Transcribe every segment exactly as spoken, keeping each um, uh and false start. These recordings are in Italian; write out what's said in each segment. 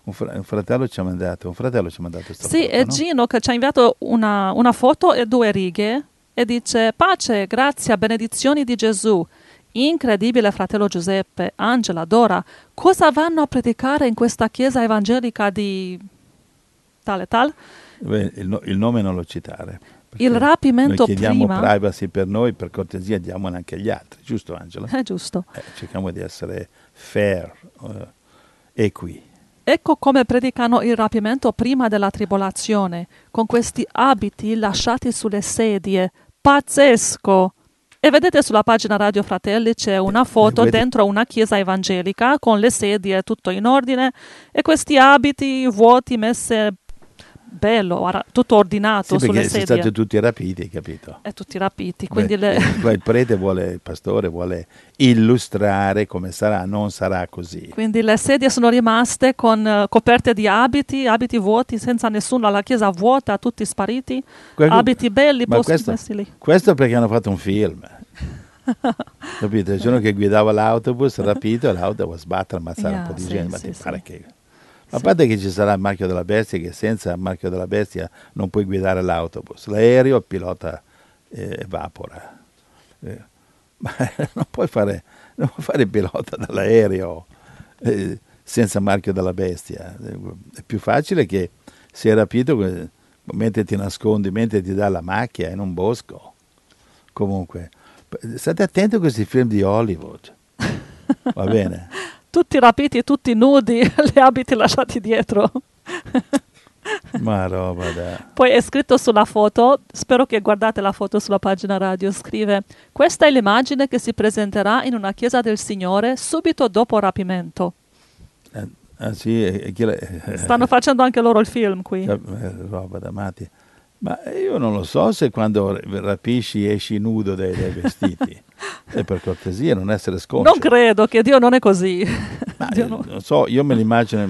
un, fr- un fratello ci ha mandato, un fratello ci ha mandato questa Sì, foto, è no? Gino che ci ha inviato una, una foto e due righe e dice pace, grazia, benedizioni di Gesù. Incredibile fratello Giuseppe, Angela, Dora, cosa vanno a predicare in questa chiesa evangelica di tale tal? Beh, il, no- il nome non lo citare. Il Perché rapimento noi chiediamo prima, privacy per noi, per cortesia diamone anche agli altri, giusto Angela? è giusto. Eh, cerchiamo di essere fair, eh, equi. Ecco come predicano il rapimento prima della tribolazione, con questi abiti lasciati sulle sedie. Pazzesco! E vedete sulla pagina Radio Fratelli c'è una foto Vedi- dentro una chiesa evangelica con le sedie tutto in ordine e questi abiti vuoti messe bello, ara- tutto ordinato Sì, sulle perché siete sedie stati tutti rapiti, capito? e tutti rapiti. Beh, Quindi le... eh, qua il prete vuole, il pastore vuole illustrare come sarà, non sarà così. Quindi le sedie sono rimaste con eh, coperte di abiti, abiti vuoti, senza nessuno, la chiesa vuota, tutti spariti, Que- abiti belli Ma posti questo, messi lì. questo perché hanno fatto un film. Capito? Il giorno che guidava l'autobus, rapito, e l'auto sbattere, ammazzare un Yeah, po' di sì, gente, ma sì, ti sì. pare che... A Sì. parte che ci sarà il marchio della bestia, che senza il marchio della bestia non puoi guidare l'autobus. L'aereo il pilota eh, evapora. Eh, ma non puoi fare, non puoi fare il pilota dall'aereo eh, senza il marchio della bestia. È più facile che sia rapito eh, mentre ti nascondi, mentre ti dà la macchia in un bosco. Comunque, state attenti a questi film di Hollywood. Va bene? Tutti rapiti, tutti nudi, le abiti lasciati dietro. Ma roba da... Poi è scritto sulla foto, spero che guardate la foto sulla pagina radio, scrive: questa è l'immagine che si presenterà in una chiesa del Signore subito dopo il rapimento. Eh, ah sì, e chi la- eh, Stanno facendo anche loro il film qui. eh, roba da matti. Ma io non lo so se quando rapisci esci nudo dai, dai vestiti. E per cortesia, non essere sconcio. Non credo che Dio non è così. Ma, Dio eh, no- non so, io me l'immagino,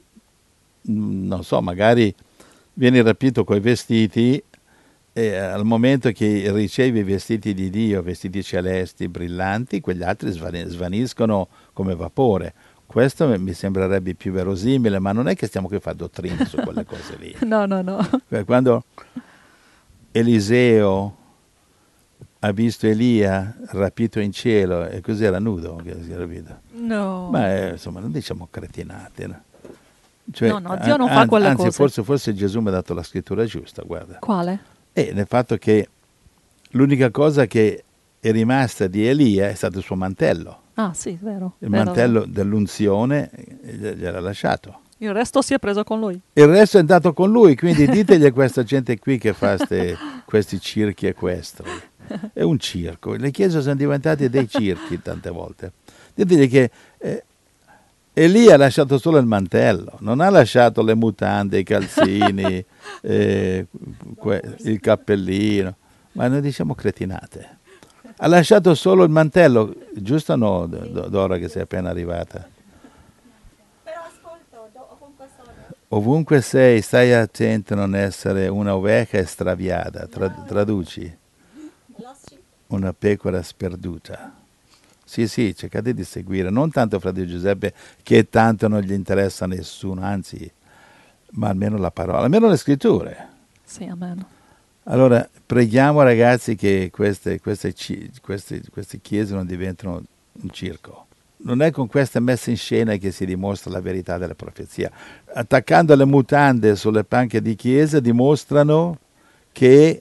mm, non so, magari vieni rapito coi vestiti e al momento che ricevi i vestiti di Dio, vestiti celesti, brillanti, quegli altri svani- svaniscono come vapore. Questo mi sembrerebbe più verosimile, ma non è che stiamo qui a fare dottrina su quelle cose lì. No, no, no. Quando Eliseo ha visto Elia rapito in cielo e così era nudo, che si era visto. No. Ma eh, insomma, non diciamo cretinate. No? Cioè, No, no, Dio non an- fa an- quelle anzi, cose. forse, forse Gesù mi ha dato la scrittura giusta, guarda. Quale? E nel fatto che l'unica cosa che è rimasta di Elia è stato il suo mantello. Ah, sì, vero. Il vero, mantello vero. dell'unzione eh, gliel'ha lasciato. Il resto si è preso con lui. Il resto è andato con lui, quindi ditegli a questa gente qui che fa ste- questi circhi equestri. È un circo, le chiese sono diventate dei circhi tante volte. Ditegli che eh, Elia ha lasciato solo il mantello, non ha lasciato le mutande, i calzini, eh, que- il cappellino, ma noi diciamo cretinate. Ha lasciato solo il mantello, giusto o no, Do- Dora, che sei appena arrivata? Però ascolto, do- ovunque sono. Ovunque sei, stai attento a non essere una oveja estraviata, tra- traduci, Lossi. una pecora sperduta. Sì, sì, cercate di seguire, non tanto fratello Giuseppe, che tanto non gli interessa a nessuno, anzi, ma almeno la parola, almeno le scritture. Sì, amen. Allora, preghiamo ragazzi che queste, queste, ci- queste, queste chiese non diventino un circo. Non è con queste messe in scena che si dimostra la verità della profezia. Attaccando le mutande sulle panche di chiesa dimostrano che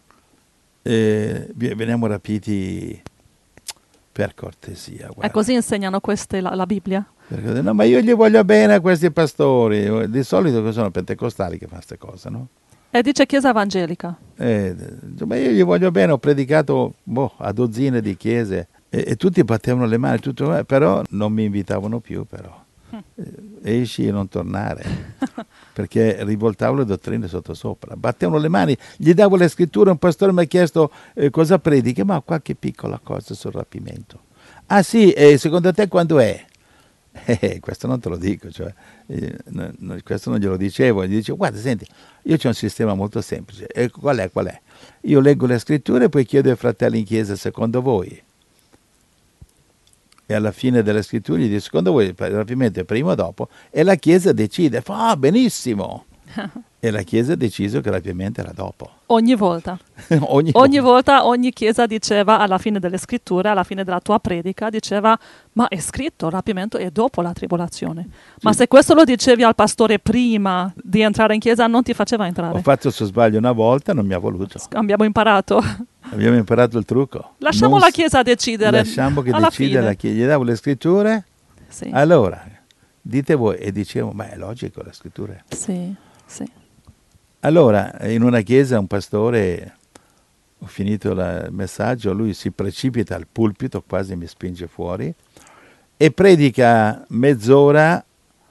eh, vi- veniamo rapiti per cortesia. E guarda. così insegnano queste la, la Bibbia. Perché- no, ma io gli voglio bene a questi pastori. Di solito che sono pentecostali che fanno queste cose, no? E dice chiesa evangelica. Eh, ma io gli voglio bene, ho predicato boh, a dozzine di chiese e, e tutti battevano le mani, tutto, eh, però non mi invitavano più, però. Eh, esci e non tornare, perché rivoltavo le dottrine sotto sopra, battevano le mani, gli davo le scritture, un pastore mi ha chiesto eh, cosa predichi, ma qualche piccola cosa sul rapimento. Ah sì, e secondo te quando è? Eh, questo non te lo dico, cioè, eh, no, no, questo non glielo dicevo, gli dicevo guarda senti, io c'ho un sistema molto semplice, e qual è, qual è? Io leggo le scritture e poi chiedo ai fratelli in chiesa secondo voi e alla fine delle scritture gli dice: secondo voi il rapimento è prima o dopo? E la Chiesa decide, fa ah, benissimo. E la Chiesa ha deciso che il rapimento era dopo. Ogni volta. ogni, Ogni volta, ogni Chiesa diceva alla fine delle scritture, alla fine della tua predica, diceva: ma è scritto, il rapimento è dopo la tribolazione. Sì. Ma se questo lo dicevi al pastore prima di entrare in Chiesa, non ti faceva entrare. Ho fatto questo sbaglio una volta, non mi ha voluto. Abbiamo imparato. Abbiamo imparato il trucco. Lasciamo non la Chiesa decidere. Lasciamo che alla decida fine. la Chiesa. Gli davo le scritture, sì. Allora, dite voi. E dicevo, ma è logico le scritture. Sì, sì. Allora, in una chiesa un pastore, ho finito la, il messaggio, lui si precipita al pulpito, quasi mi spinge fuori, e predica mezz'ora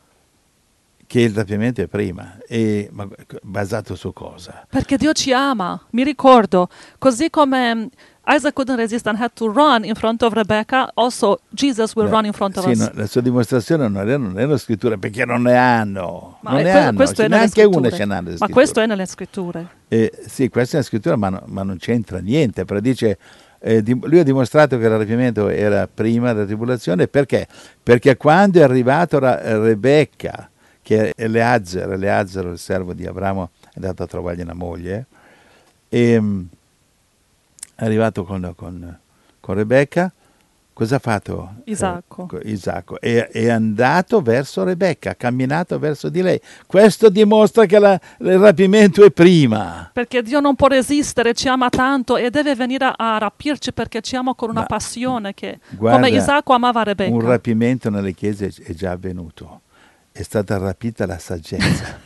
che il rapimento è prima. E, ma basato su cosa? Perché Dio ci ama, mi ricordo. Così come Isaac couldn't resist and had to run in front of Rebecca, also Jesus will Beh, run in front of sì, us. No, la sua dimostrazione non è, non è una scrittura, perché non ne hanno. Ma non ne que- hanno, questo è nelle neanche scritture. una ce n'ha nelle Ma scritture. questo è nelle scritture. Eh, sì, questa è una scrittura, ma, no, ma non c'entra niente, però dice, eh, di, lui ha dimostrato che il rapimento era prima della tribolazione, perché? Perché quando è arrivato Ra- Rebecca, che è Eleazar, Eleazar, il servo di Abramo, è andato a trovargli una moglie, e mh, è arrivato con, con, con Rebecca. Cosa ha fatto? Isacco. Eh, Isacco. È, è andato verso Rebecca, ha camminato verso di lei. Questo dimostra che la, il rapimento è prima. Perché Dio non può resistere, ci ama tanto e deve venire a, a rapirci perché ci ama con una Ma, passione che, guarda, come Isacco amava Rebecca. Un rapimento nelle chiese è già avvenuto. È stata rapita la saggezza.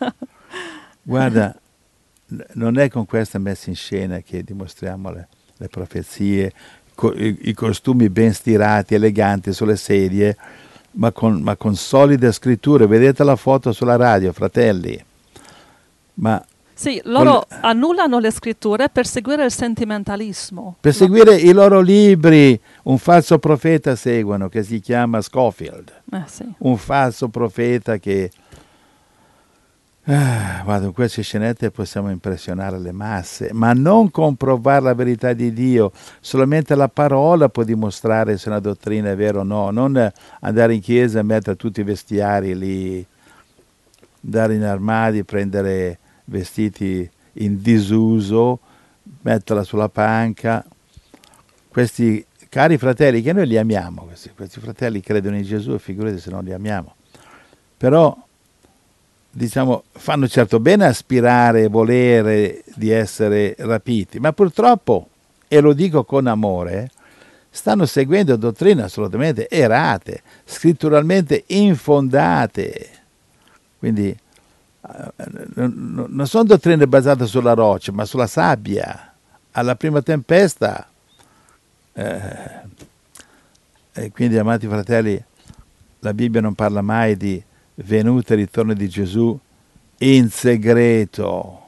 Guarda, non è con questa messa in scena che dimostriamo le, le profezie, co- i, i costumi ben stirati, eleganti sulle sedie, ma con, ma con solide scritture. Vedete la foto sulla radio, fratelli. Ma sì, loro col, annullano le scritture per seguire il sentimentalismo. Per seguire i loro libri. Un falso profeta seguono, che si chiama Scofield. Eh, sì. Un falso profeta che... Ah, guarda, con queste scenette possiamo impressionare le masse, ma non comprovare la verità di Dio. Solamente la parola può dimostrare se una dottrina è vera o no. Non andare in chiesa e mettere tutti i vestiari lì, andare in armadi, prendere vestiti in disuso, metterla sulla panca. Questi cari fratelli, che noi li amiamo, questi, questi fratelli credono in Gesù, e figurati se non li amiamo. Però, diciamo, fanno certo bene aspirare e volere di essere rapiti, ma purtroppo, e lo dico con amore, stanno seguendo dottrine assolutamente errate, scritturalmente infondate. Quindi eh, non, non sono dottrine basate sulla roccia, ma sulla sabbia. Alla prima tempesta. Eh, e quindi, amati fratelli, la Bibbia non parla mai di venuta e ritorno di Gesù in segreto.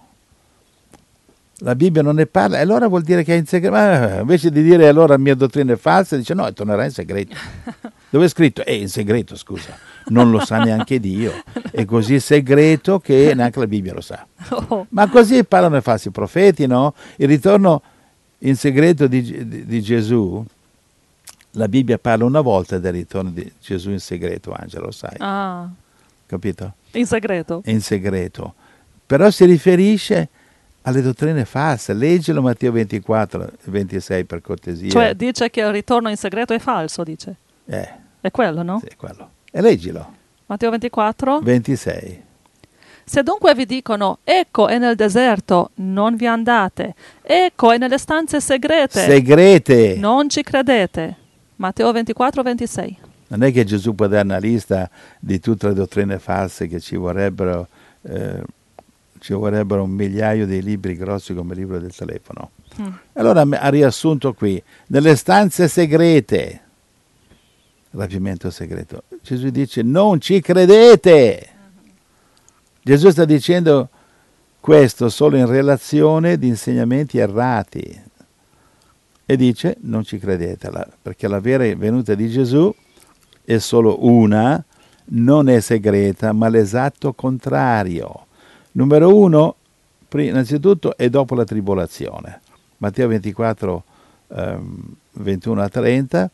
La Bibbia non ne parla, e allora vuol dire che è in segreto. Ma invece di dire allora la mia dottrina è falsa, dice no, tornerà in segreto. Dove è scritto? È in segreto, scusa. Non lo sa neanche Dio. È così segreto che neanche la Bibbia lo sa. Ma così parlano i falsi profeti, no? Il ritorno in segreto di, di, di Gesù, la Bibbia parla una volta del ritorno di Gesù in segreto, Angelo, lo sai. Ah. Capito? In segreto. In segreto. Però si riferisce alle dottrine false. Leggilo Matteo ventiquattro, ventisei per cortesia. Cioè dice che il ritorno in segreto è falso, dice. Eh. È quello, no? Sì, è quello. E leggilo. Matteo ventiquattro. ventisei. Se dunque vi dicono, ecco è nel deserto, non vi andate. Ecco è nelle stanze segrete. Segrete. Non ci credete. Matteo ventiquattro, ventisei. Non è che Gesù può dare una lista di tutte le dottrine false, che ci vorrebbero, eh, ci vorrebbero un migliaio di libri grossi come il libro del telefono. Mm. Allora ha riassunto qui, nelle stanze segrete, rapimento segreto. Gesù dice, non ci credete. Mm-hmm. Gesù sta dicendo questo solo in relazione di insegnamenti errati. E dice, non ci credete, perché la vera venuta di Gesù è solo una, non è segreta, ma l'esatto contrario. Numero uno, innanzitutto, è dopo la tribolazione. Matteo ventiquattro, ehm, ventuno a trenta,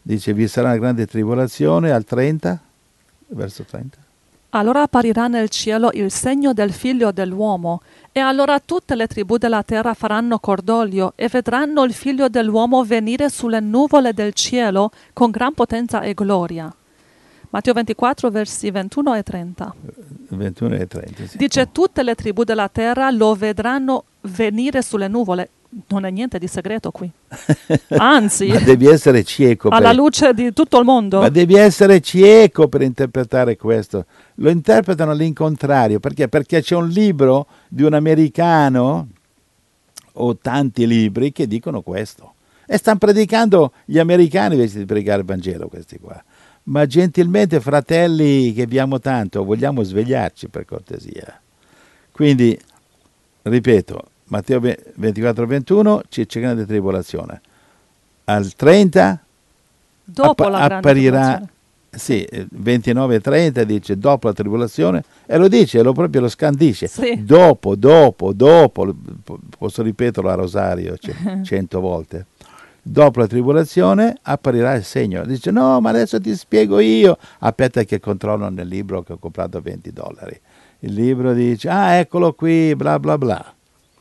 Dice, vi sarà una grande tribolazione, al trenta, verso trenta. Allora apparirà nel cielo il segno del figlio dell'uomo, e allora tutte le tribù della terra faranno cordoglio e vedranno il figlio dell'uomo venire sulle nuvole del cielo con gran potenza e gloria. Matteo ventiquattro, versi ventuno e trenta. ventuno e trenta, sì. Dice, tutte le tribù della terra lo vedranno venire sulle nuvole. Non è niente di segreto qui. Anzi, Ma devi essere cieco. alla per... luce di tutto il mondo. Ma devi essere cieco per interpretare questo. Lo interpretano all'incontrario. Perché? Perché c'è un libro di un americano, o tanti libri, che dicono questo. E stanno predicando gli americani invece di predicare il Vangelo, questi qua. Ma gentilmente, fratelli che vi amo tanto, vogliamo svegliarci per cortesia. Quindi, ripeto, Matteo ventiquattro ventuno, c'è grande tribolazione. Al trenta Dopo app- la grande apparirà, tribolazione. sì, ventinove e trenta dice dopo la tribolazione, e lo dice, lo proprio lo scandisce. Sì. Dopo, dopo, dopo, posso ripeterlo a rosario c- cento volte. Dopo la tribolazione apparirà il segno. Dice, no, ma adesso ti spiego io. Aspetta che controllo nel libro che ho comprato a venti dollari. Il libro dice, ah, eccolo qui, bla bla bla.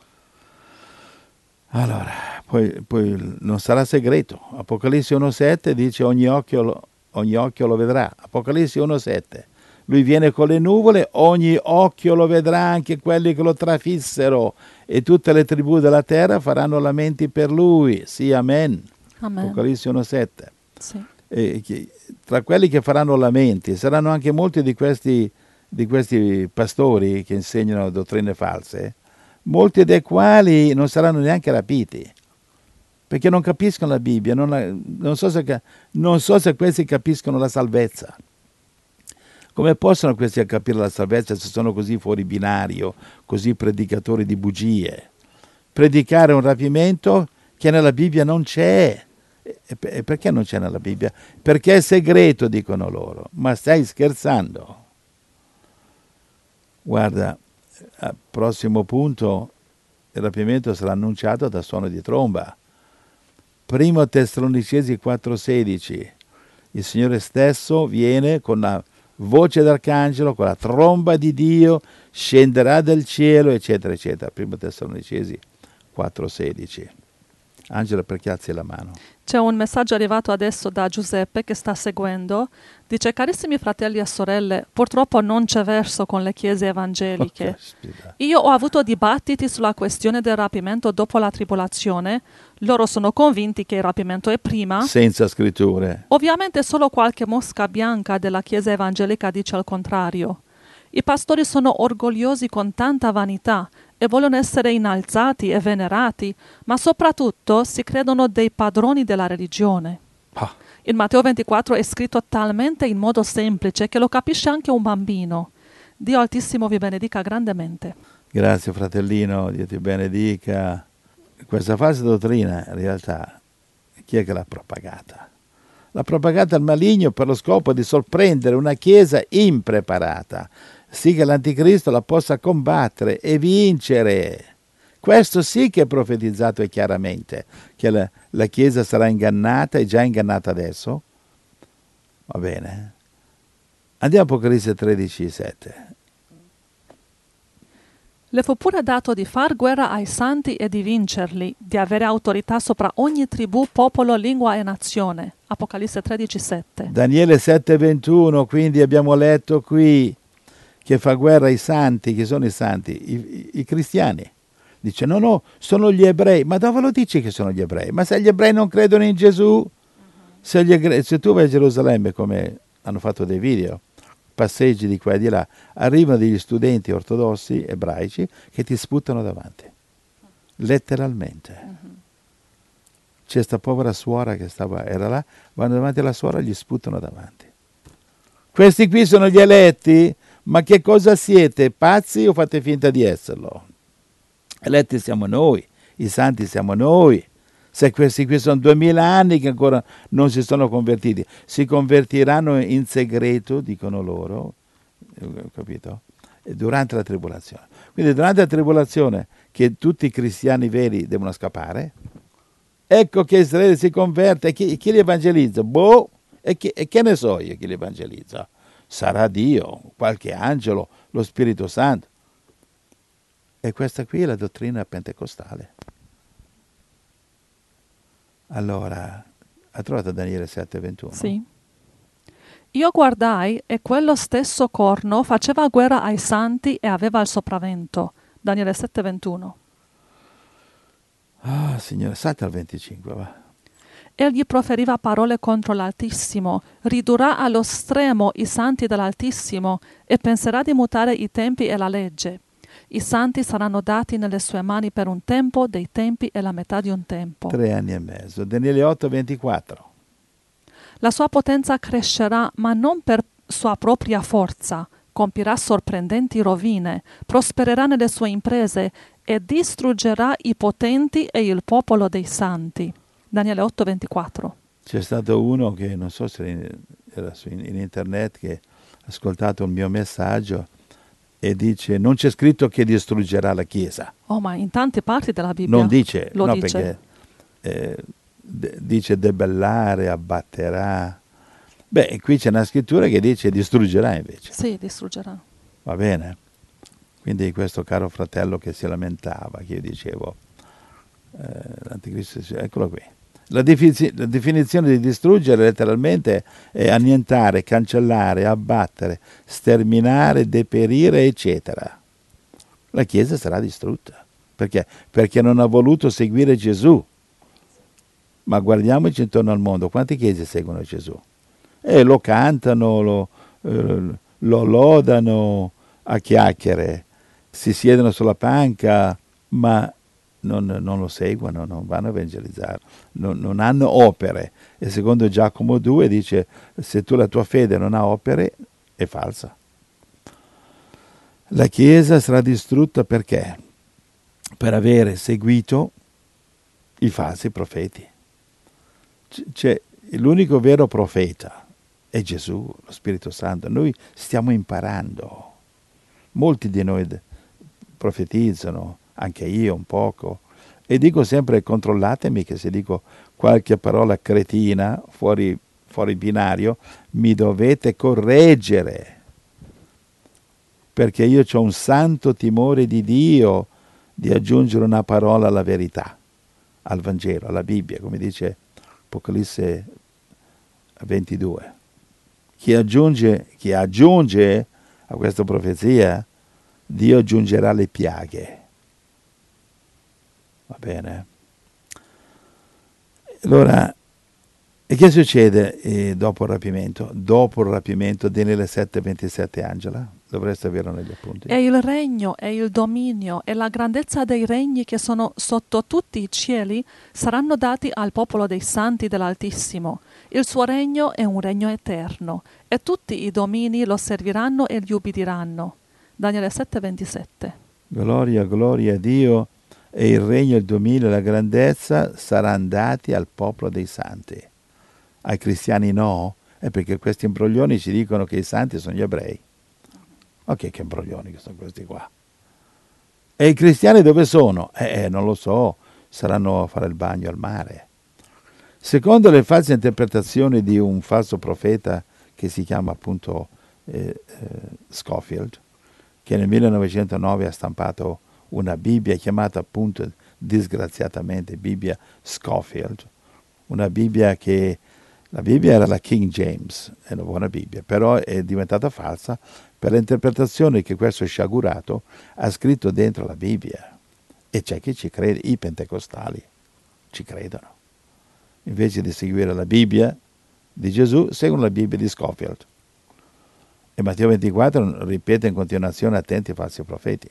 Allora, poi, poi non sarà segreto. Apocalisse uno sette dice ogni occhio, lo, ogni occhio lo vedrà. Apocalisse uno sette. Lui viene con le nuvole, ogni occhio lo vedrà, anche quelli che lo trafissero, e tutte le tribù della terra faranno lamenti per lui. Sì, amen. Amen. Apocalisse uno sette. Sì. E che, tra quelli che faranno lamenti saranno anche molti di questi, di questi pastori che insegnano dottrine false, molti dei quali non saranno neanche rapiti, perché non capiscono la Bibbia, non, la, non, so se, non so se questi capiscono la salvezza. Come possono questi capire la salvezza se sono così fuori binario, così predicatori di bugie? Predicare un rapimento che nella Bibbia non c'è. E perché non c'è nella Bibbia? Perché è segreto, dicono loro. Ma stai scherzando? Guarda, al prossimo punto, il rapimento sarà annunciato da suono di tromba. Primo Tessalonicesi quattro sedici. Il Signore stesso viene con la voce d'arcangelo, con la tromba di Dio, scenderà dal cielo, eccetera, eccetera. Primo Tessalonicesi quattro sedici. Angela, perché alzi la mano? C'è un messaggio arrivato adesso da Giuseppe che sta seguendo. Dice, carissimi fratelli e sorelle, purtroppo non c'è verso con le chiese evangeliche. Oh, Io ho avuto dibattiti sulla questione del rapimento dopo la tribolazione. Loro sono convinti che il rapimento è prima. Senza scritture. Ovviamente solo qualche mosca bianca della chiesa evangelica dice il contrario. I pastori sono orgogliosi con tanta vanità e vogliono essere innalzati e venerati, ma soprattutto si credono dei padroni della religione. Ah. Il Matteo ventiquattro è scritto talmente in modo semplice che lo capisce anche un bambino. Dio Altissimo vi benedica grandemente. Grazie fratellino, Dio ti benedica. Questa falsa dottrina in realtà chi è che l'ha propagata? L'ha propagata il maligno per lo scopo di sorprendere una chiesa impreparata, sì che l'anticristo la possa combattere e vincere. Questo sì che è profetizzato e chiaramente, che la, la chiesa sarà ingannata, è già ingannata adesso. Va bene. Andiamo a Apocalisse tredici sette. Le fu pure dato di far guerra ai santi e di vincerli, di avere autorità sopra ogni tribù, popolo, lingua e nazione. Apocalisse tredici sette. Daniele sette ventuno, quindi abbiamo letto qui che fa guerra ai santi. Chi sono i santi? I, i, i cristiani. Dice no, no, sono gli ebrei. Ma dove lo dici che sono gli ebrei? Ma se gli ebrei non credono in Gesù, uh-huh. se, gli, se tu vai a Gerusalemme, come hanno fatto dei video, passeggi di qua e di là, arrivano degli studenti ortodossi, ebraici, che ti sputano davanti. Letteralmente. Uh-huh. C'è sta povera suora che stava, era là, vanno davanti alla suora e gli sputano davanti. Questi qui sono gli eletti? Ma che cosa siete? Pazzi o fate finta di esserlo? Eletti siamo noi, i santi siamo noi. Se questi qui sono duemila anni che ancora non si sono convertiti, si convertiranno in segreto, dicono loro, capito? Durante la tribolazione. Quindi durante la tribolazione, che tutti i cristiani veri devono scappare, ecco che Israele si converte, e chi, chi li evangelizza? Boh, e, chi, e che ne so io chi li evangelizza? Sarà Dio, qualche angelo, lo Spirito Santo. E questa qui è la dottrina pentecostale. Allora, ha trovato Daniele sette ventuno? Sì. Io guardai e quello stesso corno faceva guerra ai santi e aveva il sopravvento. Daniele sette ventuno. Ah, Signore, salta al venticinque, va. Egli proferiva parole contro l'Altissimo, ridurrà allo stremo i santi dell'Altissimo e penserà di mutare i tempi e la legge. I santi saranno dati nelle sue mani per un tempo, dei tempi e la metà di un tempo. Tre anni e mezzo. Daniele otto ventiquattro. La sua potenza crescerà, ma non per sua propria forza. Compirà sorprendenti rovine, prospererà nelle sue imprese e distruggerà i potenti e il popolo dei santi. Daniele otto ventiquattro. C'è stato uno che, non so se era su in, in internet, che ha ascoltato il mio messaggio e dice, non c'è scritto che distruggerà la Chiesa. Oh, ma in tante parti della Bibbia Non dice, lo no, dice. perché eh, de- dice debellare, abbatterà. Beh, qui c'è una scrittura che dice distruggerà invece. Sì, distruggerà. Va bene? Quindi questo caro fratello che si lamentava, che io dicevo, eh, l'anticristo, eccolo qui. La, defi- la definizione di distruggere letteralmente è annientare, cancellare, abbattere, sterminare, deperire, eccetera. La Chiesa sarà distrutta. Perché? Perché non ha voluto seguire Gesù. Ma guardiamoci intorno al mondo, quante chiese seguono Gesù? E lo cantano, lo, eh, lo lodano a chiacchiere, si siedono sulla panca, ma non, non lo seguono, non vanno a evangelizzare, non, non hanno opere. E secondo Giacomo due dice, se tu la tua fede non ha opere, è falsa. La Chiesa sarà distrutta perché? Per avere seguito i falsi profeti. C'è l'unico vero profeta è Gesù, lo Spirito Santo. Noi stiamo imparando. Molti di noi profetizzano, anche io un poco, e dico sempre controllatemi che se dico qualche parola cretina, fuori, fuori binario, mi dovete correggere, perché io ho un santo timore di Dio di aggiungere una parola alla verità, al Vangelo, alla Bibbia, come dice Apocalisse ventidue. Chi aggiunge, chi aggiunge a questa profezia, Dio aggiungerà le piaghe. Va bene? Allora, e che succede eh, dopo il rapimento? Dopo il rapimento, Daniele sette ventisette, Angela? Dovreste averlo negli appunti. E il regno e il dominio e la grandezza dei regni che sono sotto tutti i cieli saranno dati al popolo dei santi dell'Altissimo. Il suo regno è un regno eterno e tutti i domini lo serviranno e gli ubbidiranno. Daniele sette ventisette. Gloria, gloria a Dio, e il regno, il dominio e la grandezza saranno dati al popolo dei santi. Ai cristiani no, è perché questi imbroglioni ci dicono che i santi sono gli ebrei. Ok, che imbroglioni che sono questi qua. E i cristiani dove sono? Eh, eh, non lo so, saranno a fare il bagno al mare. Secondo le false interpretazioni di un falso profeta che si chiama appunto eh, eh, Scofield, che nel millenovecentonove ha stampato una Bibbia chiamata appunto disgraziatamente Bibbia Scofield, una Bibbia che la Bibbia era la King James, è una buona Bibbia, però è diventata falsa per l'interpretazione che questo sciagurato ha scritto dentro la Bibbia. E c'è chi ci crede, i pentecostali ci credono. Invece di seguire la Bibbia di Gesù, seguono la Bibbia di Scofield. E Matteo ventiquattro ripete in continuazione, attenti ai falsi profeti.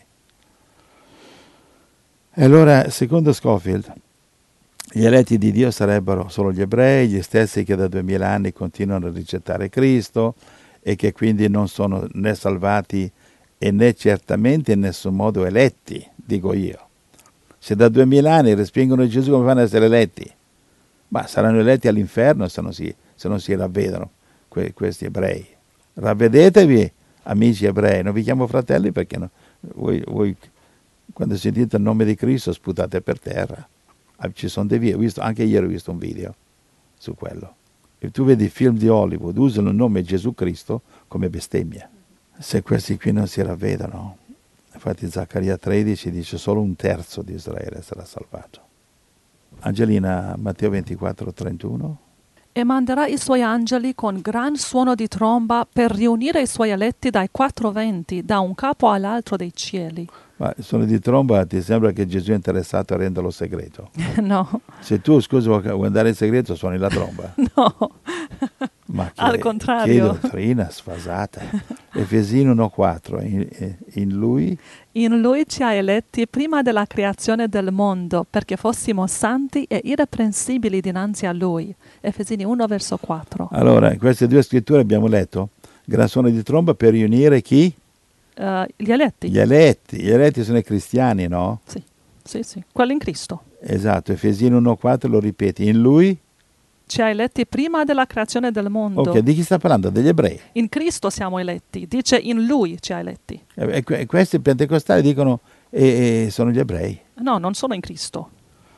E allora, secondo Scofield, gli eletti di Dio sarebbero solo gli ebrei, gli stessi che da duemila anni continuano a rigettare Cristo e che quindi non sono né salvati e né certamente in nessun modo eletti, dico io. Se da duemila anni respingono Gesù, come fanno ad essere eletti? Ma saranno eletti all'inferno se non si, se non si ravvedono que, questi ebrei. Ravvedetevi, amici ebrei, non vi chiamo fratelli perché no, voi, voi quando sentite il nome di Cristo sputate per terra. Ah, ci sono dei video, ho visto, anche ieri ho visto un video su quello. E tu vedi film di Hollywood, usano il nome Gesù Cristo come bestemmia. Se questi qui non si ravvedono, infatti Zaccaria tredici dice solo un terzo di Israele sarà salvato. Angelina, Matteo ventiquattro trentuno. E manderà i suoi angeli con gran suono di tromba per riunire i suoi eletti dai quattro venti, da un capo all'altro dei cieli. Ma il suono di tromba ti sembra che Gesù è interessato a renderlo segreto? No, Se tu, scusa, vuoi andare in segreto, suoni la tromba. no, Ma che, al contrario. che dottrina sfasata. Efesini uno quattro, in, in lui... In lui ci ha eletti prima della creazione del mondo, perché fossimo santi e irreprensibili dinanzi a lui. Efesini uno verso quattro. Allora, in queste due scritture abbiamo letto gran suono di tromba per riunire chi? Uh, gli eletti? Gli eletti. Gli eletti sono i cristiani, no? Sì, sì, sì. Quelli in Cristo. Esatto, Efesini uno quattro lo ripeti. In lui? Ci ha eletti prima della creazione del mondo. Ok, di chi sta parlando? Degli ebrei. In Cristo siamo eletti. Dice in lui ci ha eletti. E, e questi pentecostali dicono e, e sono gli ebrei. No, non sono in Cristo.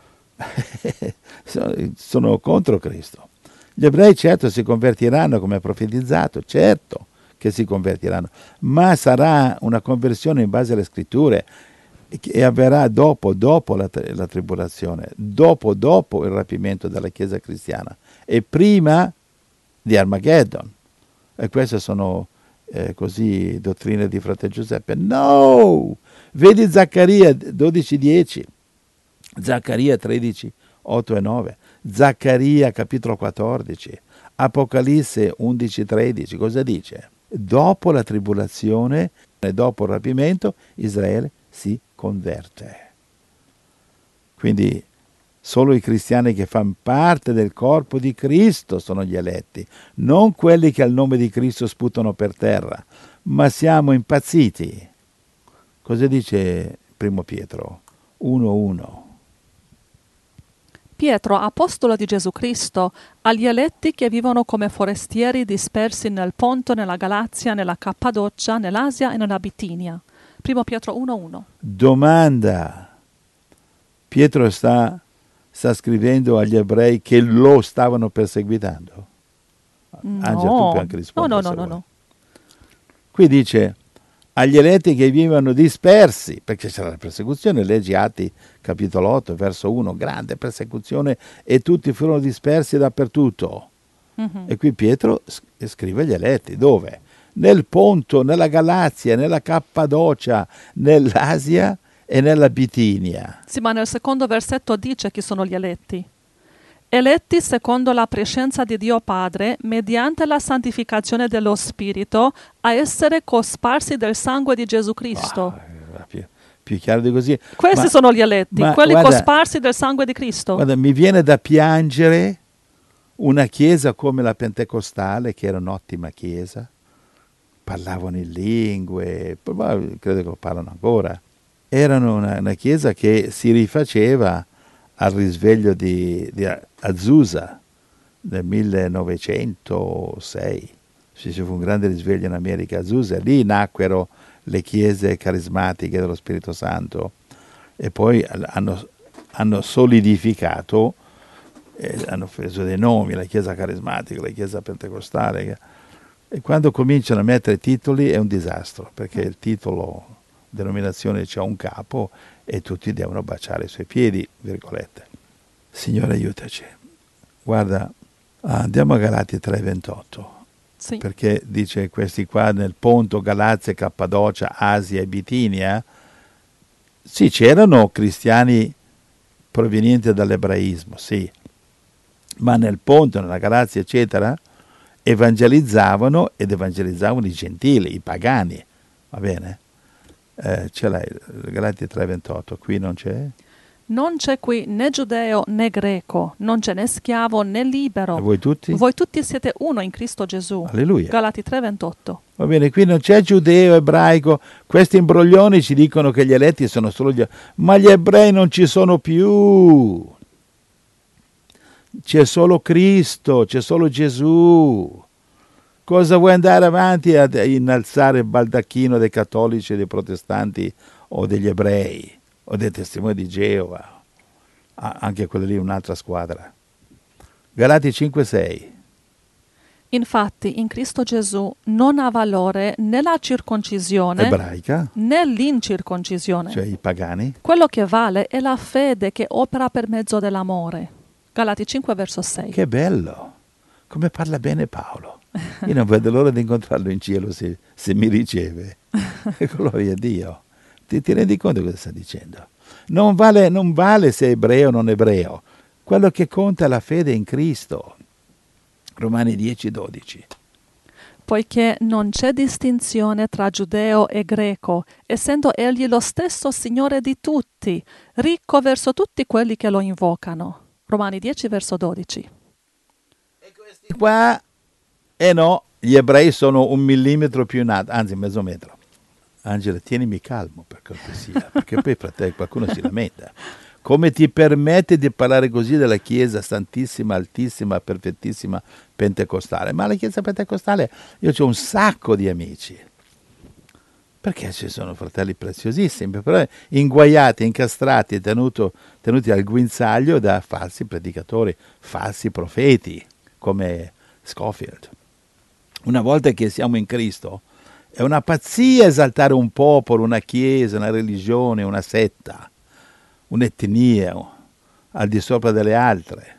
sono, sono contro Cristo. Gli ebrei certo si convertiranno come profetizzato, certo che si convertiranno, ma sarà una conversione in base alle scritture e avverrà dopo, dopo la, la tribolazione, dopo, dopo il rapimento della Chiesa cristiana e prima di Armageddon. E queste sono eh, così dottrine di fratello Giuseppe. No! Vedi Zaccaria dodici dieci, Zaccaria tredici otto e nove, Zaccaria capitolo quattordici, Apocalisse undici tredici. Cosa dice? Dopo la tribolazione e dopo il rapimento Israele si converte. Quindi solo i cristiani che fanno parte del corpo di Cristo sono gli eletti, non quelli che al nome di Cristo sputano per terra, ma siamo impazziti. Cosa dice primo Pietro uno uno? Pietro, apostolo di Gesù Cristo, agli eletti che vivono come forestieri dispersi nel Ponto, nella Galazia, nella Cappadocia, nell'Asia e nella Bitinia. Primo Pietro uno uno. Domanda. Pietro sta, sta scrivendo agli ebrei che lo stavano perseguitando? No. Angela, tu puoi anche rispondere. No, no, no, no, no. Qui dice agli eletti che vivono dispersi, perché c'era la persecuzione, leggi Atti capitolo otto, verso uno, grande persecuzione e tutti furono dispersi dappertutto. Mm-hmm. E qui Pietro scrive agli eletti, dove? Nel Ponto, nella Galazia, nella Cappadocia, nell'Asia e nella Bitinia. Sì, ma nel secondo versetto dice chi sono gli eletti. Eletti secondo la prescenza di Dio Padre, mediante la santificazione dello Spirito, a essere cosparsi del sangue di Gesù Cristo. Ah, più, più chiaro di così. Questi ma, sono gli eletti, quelli guarda, cosparsi del sangue di Cristo. Guarda, mi viene da piangere una chiesa come la Pentecostale, che era un'ottima chiesa, parlavano in lingue, credo che lo parlano ancora. Erano una, una chiesa che si rifaceva al risveglio di, di Azusa nel millenovecentosei. Ci fu un grande risveglio in America, Azusa, lì nacquero le chiese carismatiche dello Spirito Santo e poi hanno, hanno solidificato, eh, hanno preso dei nomi, la chiesa carismatica, la chiesa pentecostale, e quando cominciano a mettere titoli è un disastro, perché il titolo, denominazione, c'ha un capo e tutti devono baciare i suoi piedi, virgolette. Signore, aiutaci. Guarda, andiamo a Galati tre ventotto. Sì. Perché dice questi qua nel Ponto, Galazia, Cappadocia, Asia e Bitinia, sì, c'erano cristiani provenienti dall'ebraismo, sì, ma nel Ponto, nella Galazia, eccetera, evangelizzavano ed evangelizzavano i gentili, i pagani, va bene? Eh, ce l'hai, Galati tre ventotto, qui non c'è? Non c'è qui né giudeo né greco, non c'è né schiavo né libero. E voi tutti? Voi tutti siete uno in Cristo Gesù. Alleluia. Galati tre ventotto. Va bene, qui non c'è giudeo, ebraico, questi imbroglioni ci dicono che gli eletti sono solo gli... ma gli ebrei non ci sono più. C'è solo Cristo, c'è solo Gesù. Cosa vuoi andare avanti a innalzare il baldacchino dei cattolici, dei protestanti o degli ebrei o dei testimoni di Geova? Ah, anche quella lì è un'altra squadra. Galati cinque sei. Infatti in Cristo Gesù non ha valore né la circoncisione Ebraica, né l'incirconcisione. cioè i pagani. Quello che vale è la fede che opera per mezzo dell'amore. Galati cinque verso sei. Che bello! Come parla bene Paolo. Io non vedo l'ora di incontrarlo in cielo se, se mi riceve. Gloria a Dio. Ti, ti rendi conto cosa sta dicendo? Non vale, non vale se è ebreo o non ebreo. Quello che conta è la fede in Cristo. Romani dieci dodici. Poiché non c'è distinzione tra giudeo e greco, essendo egli lo stesso Signore di tutti, ricco verso tutti quelli che lo invocano. Romani dieci verso dodici. E questi qua, eh no, gli ebrei sono un millimetro più in alto, anzi mezzo metro. Angela, tienimi calmo per cortesia, perché poi fratello qualcuno si lamenta. Come ti permette di parlare così della Chiesa Santissima, Altissima, Perfettissima, Pentecostale? Ma la Chiesa Pentecostale, io ho un sacco di amici, perché ci sono fratelli preziosissimi, però inguaiati, incastrati, tenuto, tenuti al guinzaglio da falsi predicatori, falsi profeti, come Scofield. Una volta che siamo in Cristo, è una pazzia esaltare un popolo, una chiesa, una religione, una setta, un'etnia al di sopra delle altre.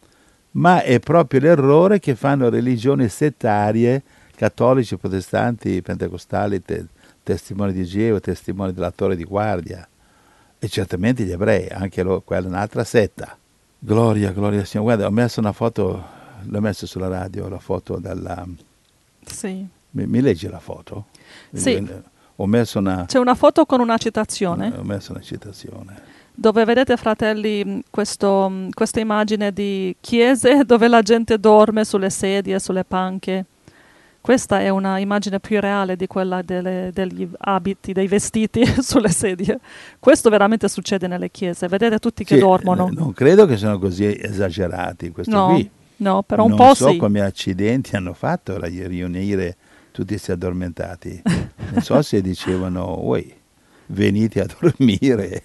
Ma è proprio l'errore che fanno religioni settarie, cattolici, protestanti, pentecostali, te, testimoni di Geova, testimoni della Torre di Guardia, e certamente gli ebrei, anche lo, quella è un'altra setta. Gloria, gloria al Signore. Guarda, ho messo una foto, l'ho messo sulla radio, la foto della... Sì. Mi, mi leggi la foto? Sì. Ho messo una... C'è una foto con una citazione. Ho messo una citazione. Dove vedete, fratelli, questo, questa immagine di chiese dove la gente dorme sulle sedie, sulle panche. Questa è una immagine più reale di quella delle, degli abiti, dei vestiti sulle sedie. Questo veramente succede nelle chiese. Vedete tutti che Sì, dormono. Non credo che siano così esagerati questo No, qui. no, però un non po' so sì. come accidenti hanno fatto a riunire tutti questi addormentati. Non so se dicevano, voi venite a dormire.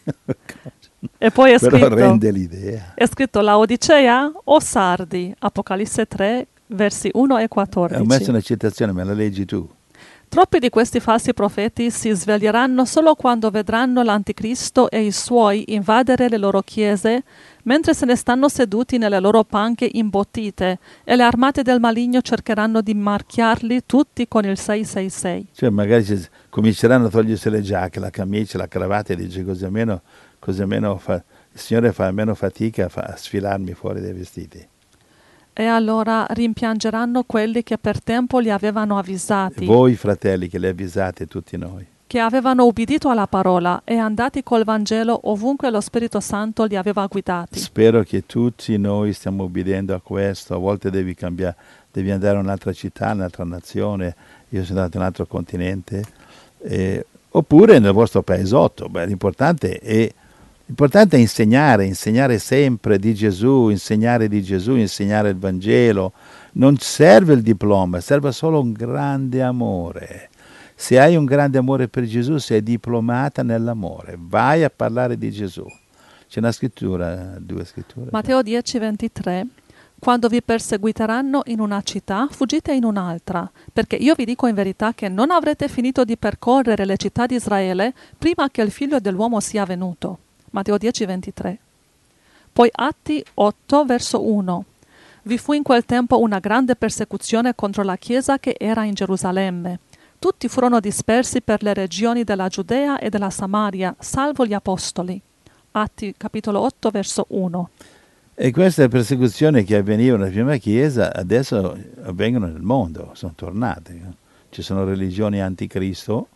E poi è Però scritto, rende l'idea. è scritto la Odicea o Sardi, Apocalisse tre, versi uno e quattordici. Ho messo una citazione, me la leggi tu. Troppi di questi falsi profeti si sveglieranno solo quando vedranno l'Anticristo e i suoi invadere le loro chiese, mentre se ne stanno seduti nelle loro panche imbottite, e le armate del maligno cercheranno di marchiarli tutti con il sei sei sei. Cioè magari ci- cominceranno a togliersi le giacche, la camicia, la cravatta e dice così almeno, così almeno fa, il Signore fa meno fatica a, fa- a sfilarmi fuori dai vestiti. E allora rimpiangeranno quelli che per tempo li avevano avvisati, Voi fratelli che li avvisate, tutti noi. che avevano ubbidito alla parola e andati col Vangelo ovunque lo Spirito Santo li aveva guidati. Spero che tutti noi stiamo obbedendo a questo. A volte devi cambiare, devi andare a un'altra città, un'altra nazione. Io sono andato in un altro continente. Eh, oppure nel vostro paesotto. Beh, l'importante è, l'importante è insegnare, insegnare sempre di Gesù, insegnare di Gesù, insegnare il Vangelo. Non serve il diploma, serve solo un grande amore. Se hai un grande amore per Gesù, sei diplomata nell'amore. Vai a parlare di Gesù. C'è una scrittura, due scritture. Matteo dieci ventitré. Quando vi perseguiteranno in una città, fuggite in un'altra, perché io vi dico in verità che non avrete finito di percorrere le città di Israele prima che il figlio dell'uomo sia venuto. Matteo dieci ventitré. Poi Atti otto, verso uno. Vi fu in quel tempo una grande persecuzione contro la chiesa che era in Gerusalemme. Tutti furono dispersi per le regioni della Giudea e della Samaria, salvo gli apostoli. Atti capitolo otto, verso uno. E queste persecuzioni che avvenivano nella prima chiesa adesso avvengono nel mondo, sono tornate. Ci sono religioni anticristo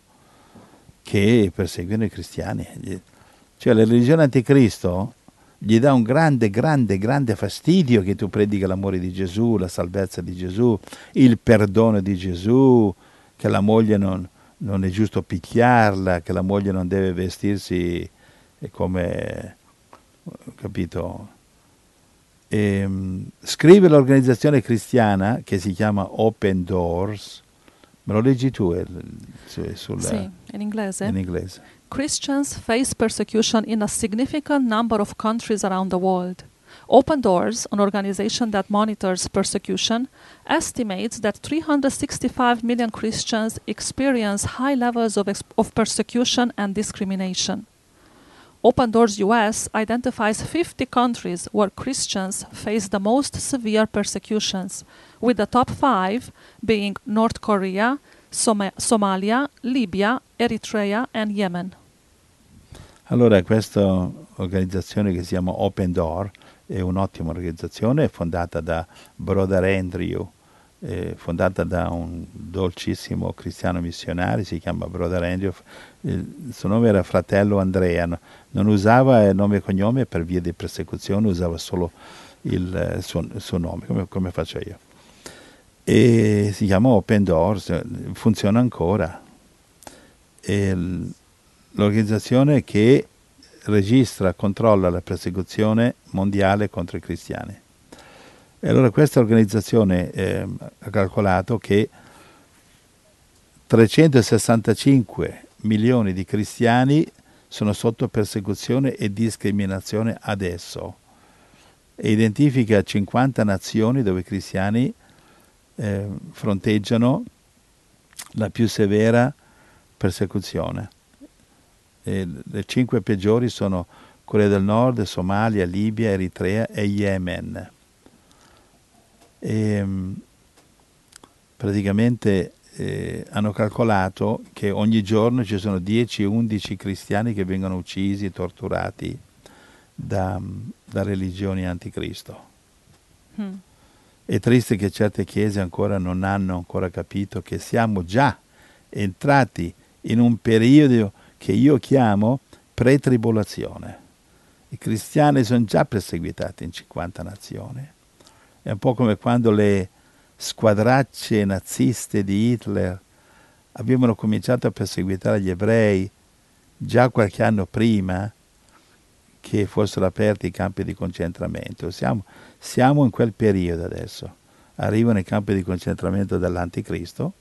che perseguono i cristiani. Cioè la religione anticristo gli dà un grande, grande, grande fastidio che tu predica l'amore di Gesù, la salvezza di Gesù, il perdono di Gesù, che la moglie non, non è giusto picchiarla, che la moglie non deve vestirsi come, capito? E, scrive l'organizzazione cristiana che si chiama Open Doors, Me lo leggi tu eh, su, sul, Sì, in inglese. in inglese. Christians face persecution in a significant number of countries around the world. Open Doors, an organization that monitors persecution, estimates that three hundred sixty-five million Christians experience high levels of, ex- of persecution and discrimination. Open Doors U S identifies fifty countries where Christians face the most severe persecutions, with the top five being North Korea, Som- Somalia, Libya, Eritrea and Yemen. Allora, questa organizzazione che si chiama Open Door è un'ottima organizzazione, è fondata da Brother Andrew, è fondata da un dolcissimo cristiano missionario, si chiama Brother Andrew, il suo nome era fratello Andrea, no, non usava il nome e cognome per via di persecuzione, usava solo il, il, suo, il suo nome, come, come faccio io. E si chiama Open Doors, funziona ancora. E l'organizzazione che registra, controlla la persecuzione mondiale contro i cristiani. E allora questa organizzazione eh, ha calcolato che trecentosessantacinque milioni di cristiani sono sotto persecuzione e discriminazione adesso e identifica cinquanta nazioni dove i cristiani eh, fronteggiano la più severa persecuzione. E le cinque peggiori sono Corea del Nord, Somalia, Libia, Eritrea e Yemen. E, praticamente eh, hanno calcolato che ogni giorno ci sono dieci undici cristiani che vengono uccisi, torturati da, da religioni anticristo. Mm. È triste che certe chiese ancora non hanno ancora capito che siamo già entrati in un periodo che io chiamo pre-tribolazione. I cristiani sono già perseguitati in cinquanta nazioni. È un po' come quando le squadracce naziste di Hitler avevano cominciato a perseguitare gli ebrei già qualche anno prima che fossero aperti i campi di concentramento. Siamo, siamo in quel periodo adesso. Arrivano i campi di concentramento dell'anticristo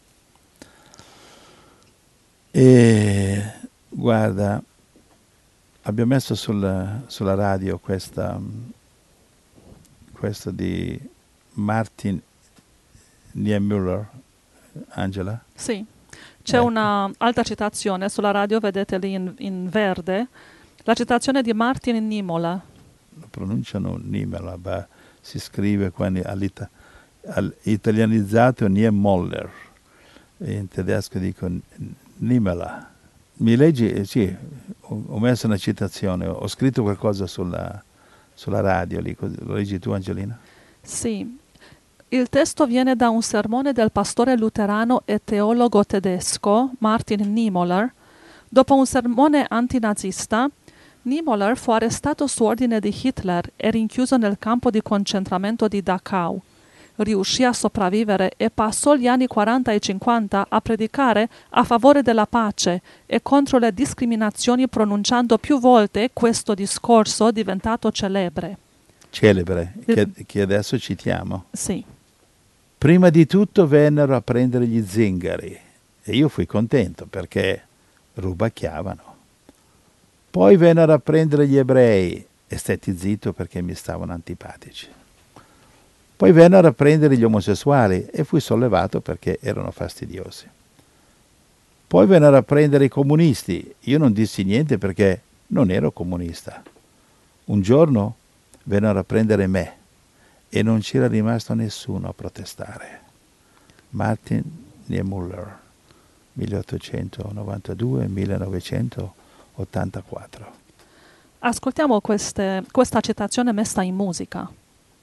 e guarda, abbiamo messo sul, sulla radio questa, questo di Martin Niemöller, Angela? Sì, c'è ecco. Un'altra citazione sulla radio, vedete lì in, in verde, la citazione di Martin Niemöller. Lo pronunciano Niemöller, ma si scrive quando all'ita, all'italianizzato Niemöller, e in tedesco dico Niemöller. Mi leggi? Sì, ho, ho messo una citazione, ho scritto qualcosa sulla, sulla radio, lì. Lo leggi tu, Angelina? Sì, il testo viene da un sermone del pastore luterano e teologo tedesco Martin Niemöller. Dopo un sermone antinazista, Niemöller fu arrestato su ordine di Hitler e rinchiuso nel campo di concentramento di Dachau. Riuscì a sopravvivere e passò gli anni quaranta e cinquanta a predicare a favore della pace e contro le discriminazioni, pronunciando più volte questo discorso diventato celebre. Celebre, che, che adesso citiamo. Sì. Prima di tutto vennero a prendere gli zingari e io fui contento perché rubacchiavano. Poi vennero a prendere gli ebrei e stetti zitto perché mi stavano antipatici. Poi vennero a prendere gli omosessuali e fui sollevato perché erano fastidiosi. Poi vennero a prendere i comunisti. Io non dissi niente perché non ero comunista. Un giorno vennero a prendere me e non c'era rimasto nessuno a protestare. Martin Niemöller, milleottocentonovantadue millenovecentottantaquattro. Ascoltiamo queste, questa citazione messa in musica.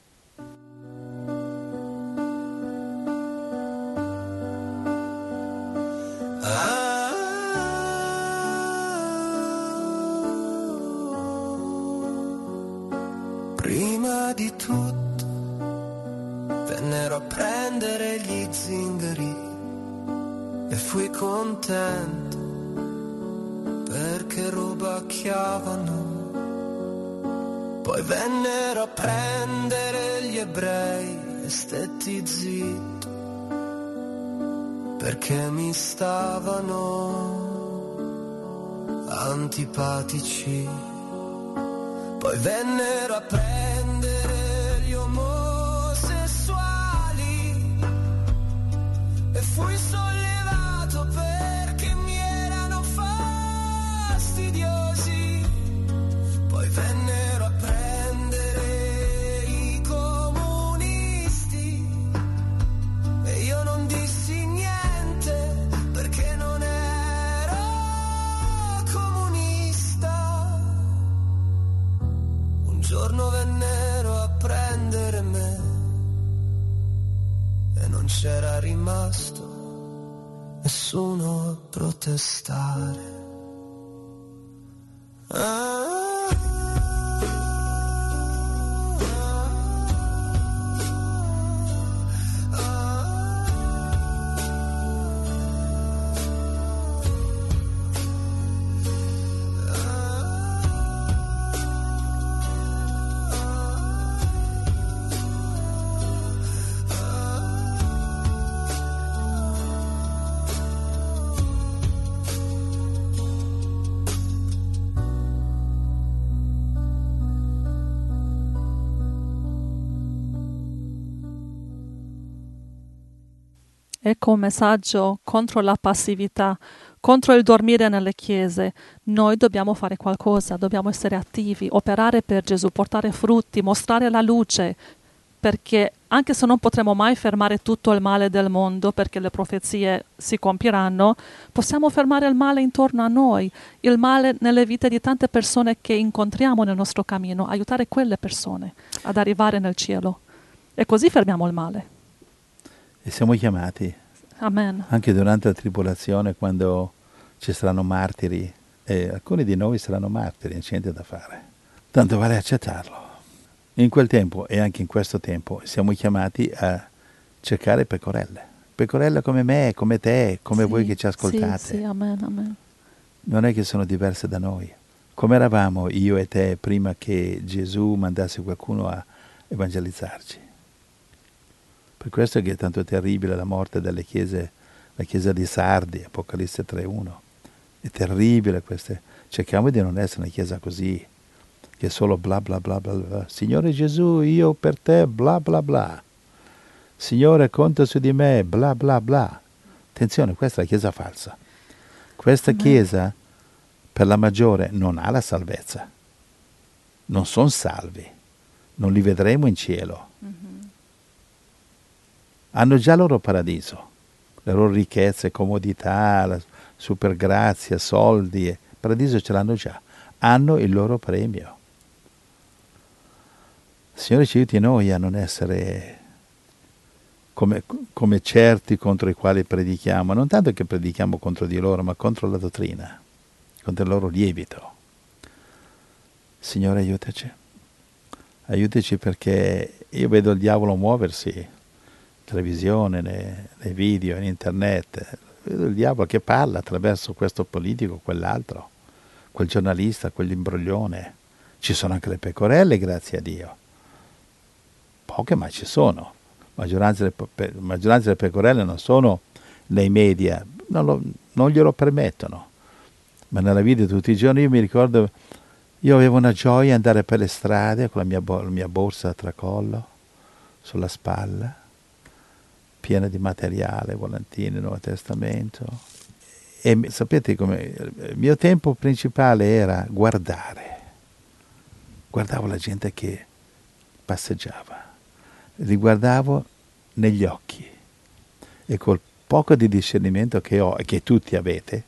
Prima di tutto vennero a prendere gli zingari e fui contento perché rubacchiavano. Poi vennero a prendere gli ebrei e stetti zitto perché mi stavano antipatici. Poi vennero a prendere gli omosessuali e fui sollevato perché mi erano fastidiosi. Poi vennero a prendere i comunisti e io non dissi niente perché non ero comunista. Un giorno vennero a prendere me e non c'era rimasto nessuno a protestare. Ah. Ecco un messaggio contro la passività, contro il dormire nelle chiese. Noi dobbiamo fare qualcosa, dobbiamo essere attivi, operare per Gesù, portare frutti, mostrare la luce, perché anche se non potremo mai fermare tutto il male del mondo, perché le profezie si compiranno, possiamo fermare il male intorno a noi, il male nelle vite di tante persone che incontriamo nel nostro cammino, aiutare quelle persone ad arrivare nel cielo. E così fermiamo il male. E siamo chiamati, Amen. anche durante la tribolazione, quando ci saranno martiri, e alcuni di noi saranno martiri, non c'è niente da fare. Tanto vale accettarlo. In quel tempo e anche in questo tempo siamo chiamati a cercare pecorelle. Pecorelle come me, come te, come Sì, voi che ci ascoltate. Sì, sì, amen, amen. Non è che sono diverse da noi. Come eravamo io e te prima che Gesù mandasse qualcuno a evangelizzarci. Per questo è che è tanto terribile la morte delle chiese, la chiesa di Sardi, Apocalisse tre uno. È terribile queste. Cerchiamo di non essere una chiesa così, che è solo bla bla bla bla bla. Signore Gesù, io per te bla bla bla. Signore, conta su di me, bla bla bla. Attenzione, questa è la chiesa falsa. Questa Amen. chiesa, per la maggiore, non ha la salvezza. Non sono salvi. Non li vedremo in cielo. Mm-hmm. Hanno già il loro paradiso, le loro ricchezze, comodità, la super grazia, soldi, il paradiso ce l'hanno già, hanno il loro premio. Signore ci aiuti noi a non essere come, come certi contro i quali predichiamo, non tanto che predichiamo contro di loro, ma contro la dottrina, contro il loro lievito. Signore aiutaci, aiutaci perché io vedo il diavolo muoversi, televisione, nei, nei video, in internet, vedo il diavolo che parla attraverso questo politico, quell'altro, quel giornalista, quell'imbroglione. Ci sono anche le pecorelle, grazie a Dio. Poche, ma ci sono. La maggioranza delle, pe- maggioranza delle pecorelle non sono nei media, non, lo, non glielo permettono. Ma nella vita di tutti i giorni io mi ricordo, io avevo una gioia andare per le strade con la mia, bo- la mia borsa a tracollo, sulla spalla, piena di materiale, volantini, Nuovo Testamento. E sapete come il mio tempo principale era guardare. Guardavo la gente che passeggiava, li guardavo negli occhi e col poco di discernimento che ho e che tutti avete,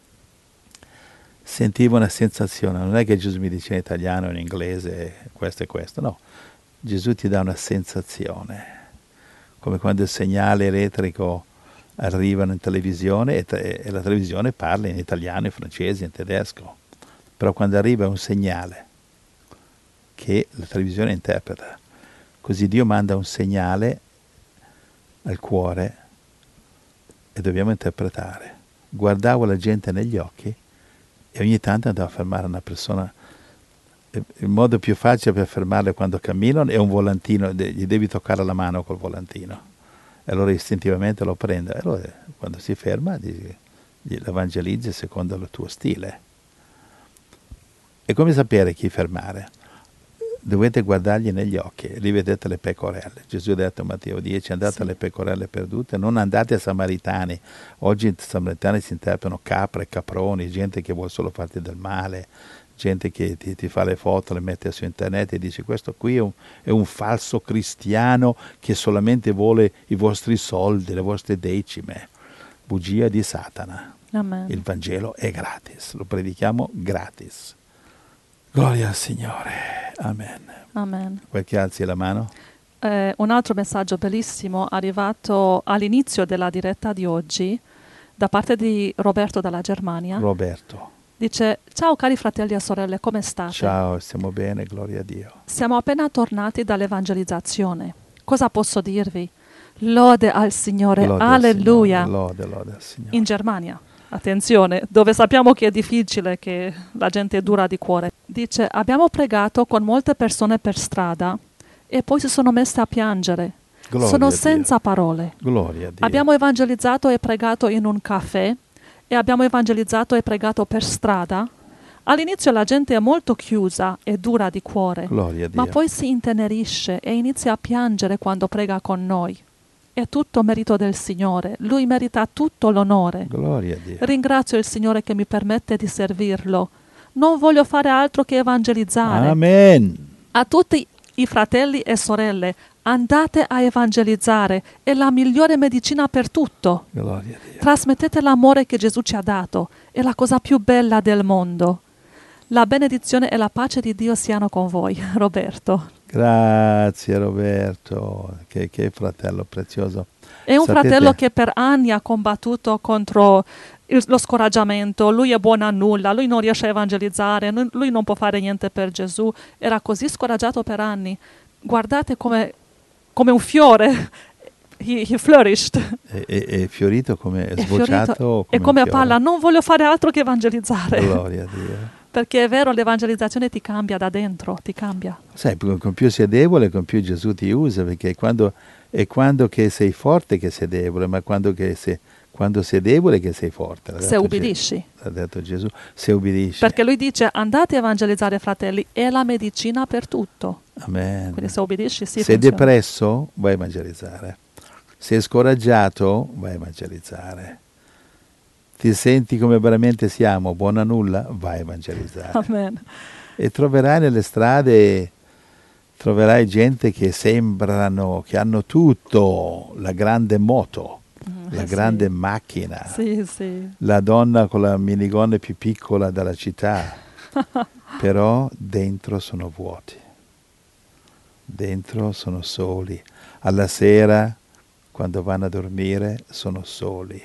sentivo una sensazione. Non è che Gesù mi dice in italiano o in inglese questo e questo, no. Gesù ti dà una sensazione, come quando il segnale elettrico arriva in televisione e, te- e la televisione parla in italiano, in francese, in tedesco. Però quando arriva un segnale che la televisione interpreta, così Dio manda un segnale al cuore e dobbiamo interpretare. Guardavo la gente negli occhi e ogni tanto andavo a fermare una persona. Il modo più facile per fermarle quando camminano è un volantino, gli devi toccare la mano col volantino. e allora istintivamente lo prende. E allora quando si ferma dici, evangelizzi secondo il tuo stile. E come sapere chi fermare? Dovete guardargli negli occhi, lì vedete le pecorelle. Gesù ha detto a Matteo dieci, andate Sì. alle pecorelle perdute, non andate a samaritani. Oggi i samaritani si interpretano capre, caproni, gente che vuole solo farti del male, gente che ti, ti fa le foto, le mette su internet e dice questo qui è un, è un falso cristiano che solamente vuole i vostri soldi, le vostre decime. Bugia di Satana. Amen. Il Vangelo è gratis, lo predichiamo gratis. Gloria al Signore. Amen. Amen. Vuoi che alzi la mano? Eh, un altro messaggio bellissimo arrivato all'inizio della diretta di oggi da parte di Roberto dalla Germania. Roberto. Dice: ciao cari fratelli e sorelle, come state? Ciao, stiamo bene, gloria a Dio. Siamo appena tornati dall'evangelizzazione. Cosa posso dirvi? Lode al Signore, Lode al alleluia. Signore, Lode, lode al Signore. In Germania, attenzione, dove sappiamo che è difficile, che la gente è dura di cuore. Dice: abbiamo pregato con molte persone per strada e poi si sono messe a piangere. Gloria sono a Dio. senza parole. Gloria a Dio. Abbiamo evangelizzato e pregato in un caffè e abbiamo evangelizzato e pregato per strada. All'inizio la gente è molto chiusa e dura di cuore, Gloria a Dio. ma poi si intenerisce e inizia a piangere quando prega con noi. È tutto merito del Signore. Lui merita tutto l'onore. Gloria a Dio. Ringrazio il Signore che mi permette di servirlo. Non voglio fare altro che evangelizzare. Amen. A tutti i fratelli e sorelle, andate a evangelizzare. È la migliore medicina per tutto. Gloria a Dio. Trasmettete l'amore che Gesù ci ha dato. È la cosa più bella del mondo. La benedizione e la pace di Dio siano con voi. Roberto. Grazie Roberto, che, che fratello prezioso. È un Sapete- fratello che per anni ha combattuto contro il- lo scoraggiamento. Lui è buono a nulla, lui non riesce a evangelizzare, nu- lui non può fare niente per Gesù. Era così scoraggiato per anni. Guardate come, come un fiore. He, he flourished. È, è- è fiorito come, è È sbocciato fiorito. come E come un fiore. parla, non voglio fare altro che evangelizzare. Gloria a Dio. Perché è vero, l'evangelizzazione ti cambia da dentro, ti cambia. Sai, con più sei debole, con più Gesù ti usa, perché quando, è quando che sei forte che sei debole, ma quando, che sei, quando sei debole che sei forte. L'ha Se detto ubbidisci. Ge- L'ha detto Gesù, se ubbidisci. Perché lui dice: andate a evangelizzare, fratelli, è la medicina per tutto. Amen. Quindi se ubbidisci, sì, sei funziona. depresso, vai a evangelizzare. Sei scoraggiato, vai a evangelizzare. Ti senti come veramente siamo, buona a nulla, vai a evangelizzare. Amen. E troverai nelle strade, troverai gente che sembrano, che hanno tutto, la grande moto, Mm, la sì. grande macchina, Sì, sì. la donna con la minigonna più piccola della città, però dentro sono vuoti, dentro sono soli. Alla sera, quando vanno a dormire, sono soli.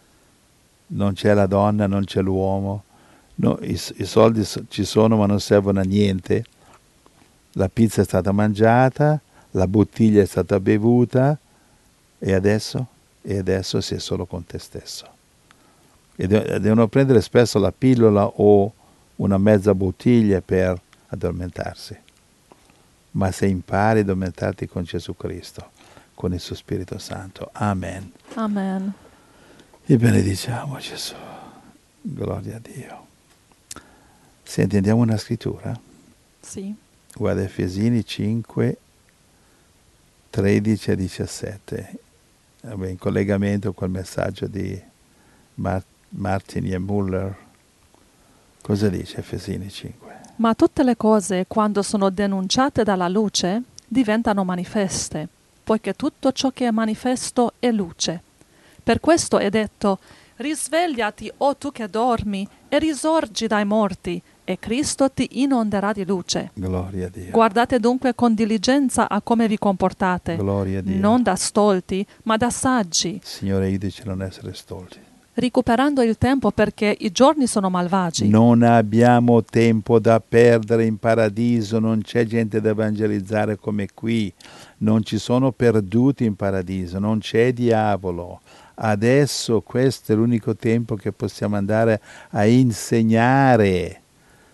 Non c'è la donna, non c'è l'uomo, no, i, i soldi so- ci sono ma non servono a niente, la pizza è stata mangiata, la bottiglia è stata bevuta e adesso? E adesso sei solo con te stesso. E de- devono prendere spesso la pillola o una mezza bottiglia per addormentarsi. Ma se impari ad addormentarti con Gesù Cristo, con il suo Spirito Santo. Amen. Amen. E benediciamo Gesù. Gloria a Dio. Senti, andiamo una scrittura? Sì. Guarda Efesini cinque, tredici e diciassette. Vabbè, in collegamento col messaggio di Mar- Martin e Muller. Cosa dice Efesini cinque? Ma tutte le cose, quando sono denunciate dalla luce, diventano manifeste, poiché tutto ciò che è manifesto è luce. Per questo è detto: risvegliati, o tu che dormi, e risorgi dai morti, e Cristo ti inonderà di luce. Gloria a Dio. Guardate dunque con diligenza a come vi comportate, Gloria a Dio. non da stolti, ma da saggi, Signore, aiutaci a non essere stolti. recuperando il tempo perché i giorni sono malvagi. Non abbiamo tempo da perdere in paradiso, non c'è gente da evangelizzare come qui, non ci sono perduti in paradiso, non c'è diavolo. Adesso questo è l'unico tempo che possiamo andare a insegnare.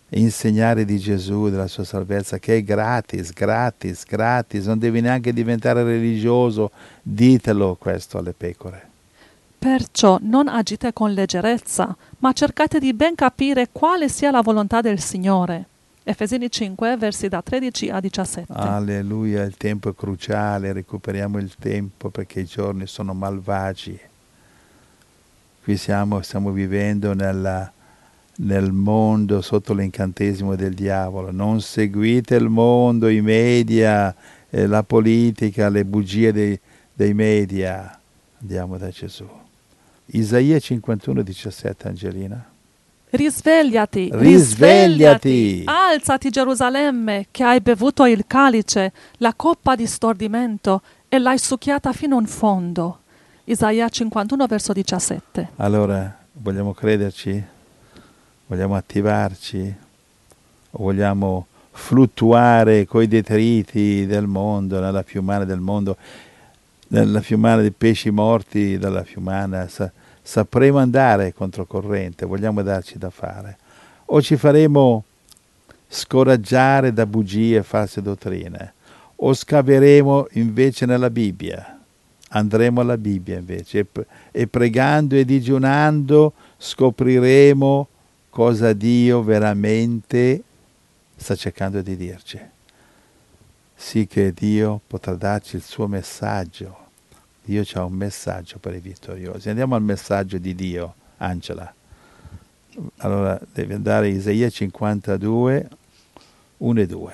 insegnare di Gesù, della sua salvezza, che è gratis, gratis, gratis, non devi neanche diventare religioso, ditelo questo alle pecore. Perciò non agite con leggerezza, ma cercate di ben capire quale sia la volontà del Signore. Efesini cinque, versi da tredici a diciassette. Alleluia, il tempo è cruciale, recuperiamo il tempo perché i giorni sono malvagi. Qui siamo, stiamo vivendo nella, nel mondo sotto l'incantesimo del diavolo. Non seguite il mondo, i media, eh, la politica, le bugie dei, dei media. Andiamo da Gesù. Isaia cinquantuno, diciassette, Angelina. Risvegliati, Risvegliati! Alzati Gerusalemme, che hai bevuto il calice, la coppa di stordimento, e l'hai succhiata fino in fondo. Isaia cinquantuno, verso diciassette. Allora, vogliamo crederci? Vogliamo attivarci? O vogliamo fluttuare coi detriti del mondo, nella fiumana del mondo, nella fiumana dei pesci morti, dalla fiumana? Sa- sapremo andare controcorrente, vogliamo darci da fare? O ci faremo scoraggiare da bugie e false dottrine? O scaveremo invece nella Bibbia? Andremo alla Bibbia invece e, e pregando e digiunando scopriremo cosa Dio veramente sta cercando di dirci. Sì che Dio potrà darci il suo messaggio. Dio ha un messaggio per i vittoriosi. Andiamo al messaggio di Dio, Angela. Allora devi andare a Isaia cinquantadue, uno e due.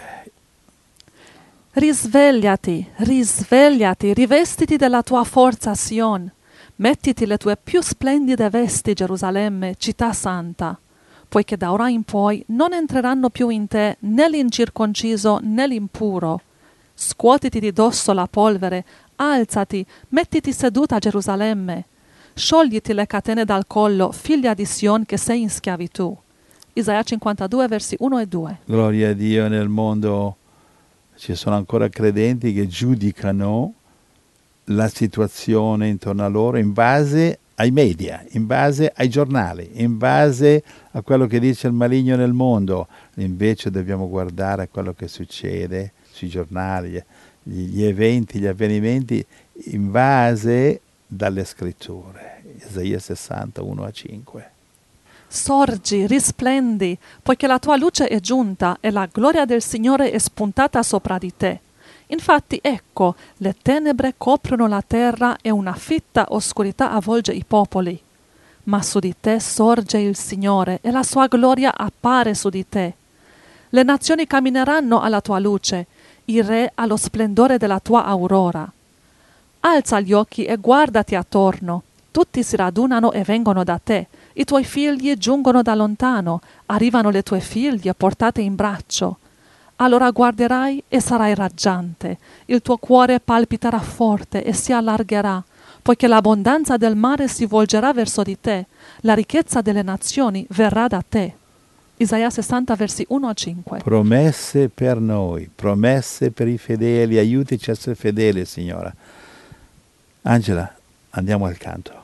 Risvegliati, risvegliati, rivestiti della tua forza, Sion. Mettiti le tue più splendide vesti, Gerusalemme, città santa, poiché da ora in poi non entreranno più in te né l'incirconciso né l'impuro. Scuotiti di dosso la polvere, alzati, mettiti seduta, Gerusalemme. Sciogliti le catene dal collo, figlia di Sion, che sei in schiavitù. Isaia cinquantadue, versi uno e due. Gloria a Dio, nel mondo ci sono ancora credenti che giudicano la situazione intorno a loro in base ai media, in base ai giornali, in base a quello che dice il maligno nel mondo. Invece dobbiamo guardare a quello che succede sui giornali, gli, gli eventi, gli avvenimenti in base dalle scritture. Isaia sessanta, uno a cinque. Sorgi, risplendi, poiché la tua luce è giunta e la gloria del Signore è spuntata sopra di te. Infatti, ecco, le tenebre coprono la terra e una fitta oscurità avvolge i popoli. Ma su di te sorge il Signore e la sua gloria appare su di te. Le nazioni cammineranno alla tua luce, i re allo splendore della tua aurora. Alza gli occhi e guardati attorno. Tutti si radunano e vengono da te. I tuoi figli giungono da lontano, arrivano le tue figlie portate in braccio. Allora guarderai e sarai raggiante, il tuo cuore palpiterà forte e si allargherà, poiché l'abbondanza del mare si volgerà verso di te, la ricchezza delle nazioni verrà da te. Isaia sessanta, versi uno a cinque. Promesse per noi, promesse per i fedeli, aiutici a essere fedeli, Signora. Angela, andiamo al canto.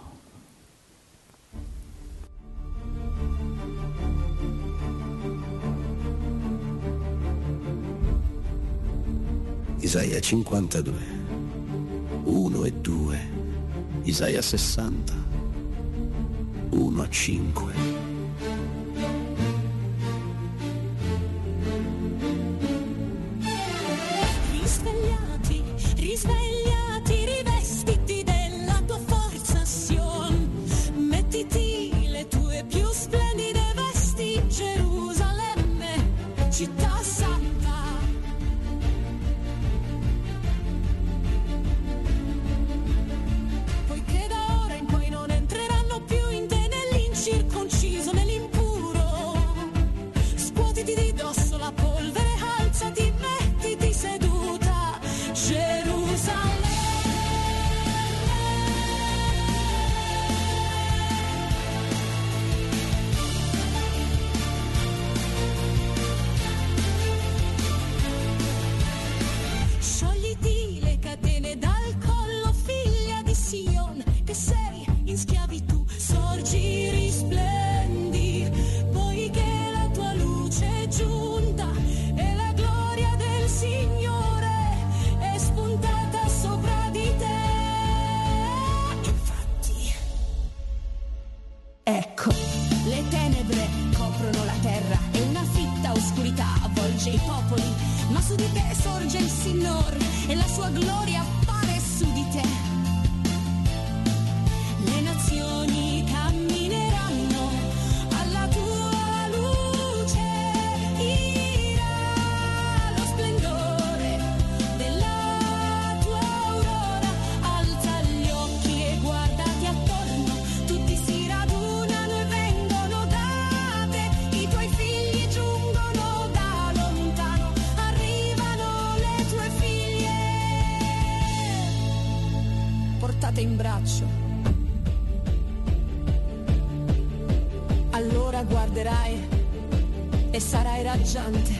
Isaia cinquantadue, uno e due, Isaia sessanta, uno a cinque. Risvegliati, risvegliati, rivestiti della tua forza, Sion. Mettiti le tue più splendide vesti, Gerusalemme, città santa. Circonciso nell'impuro, scuotiti di dosso la polvere, alzati, mettiti seduta, Gerusalemme. Sciogliti le catene dal collo, figlia di Sion, che sei in schiavitù, sorgi, risplendi, poiché la tua luce sorge il Signore e la sua gloria appare su di te. Le nazioni cammineranno alla tua luce, irà lo splendore della tua aurora. Alza gli occhi e guardati attorno, tutti si radunano e vengono da te. I tuoi figli giungono da lontano, arrivano le tue figlie, portate in braccio. Allora guarderai e sarai raggiante,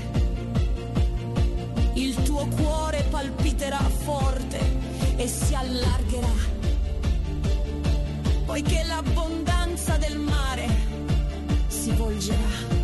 il tuo cuore palpiterà forte e si allargherà, poiché l'abbondanza del mare si volgerà.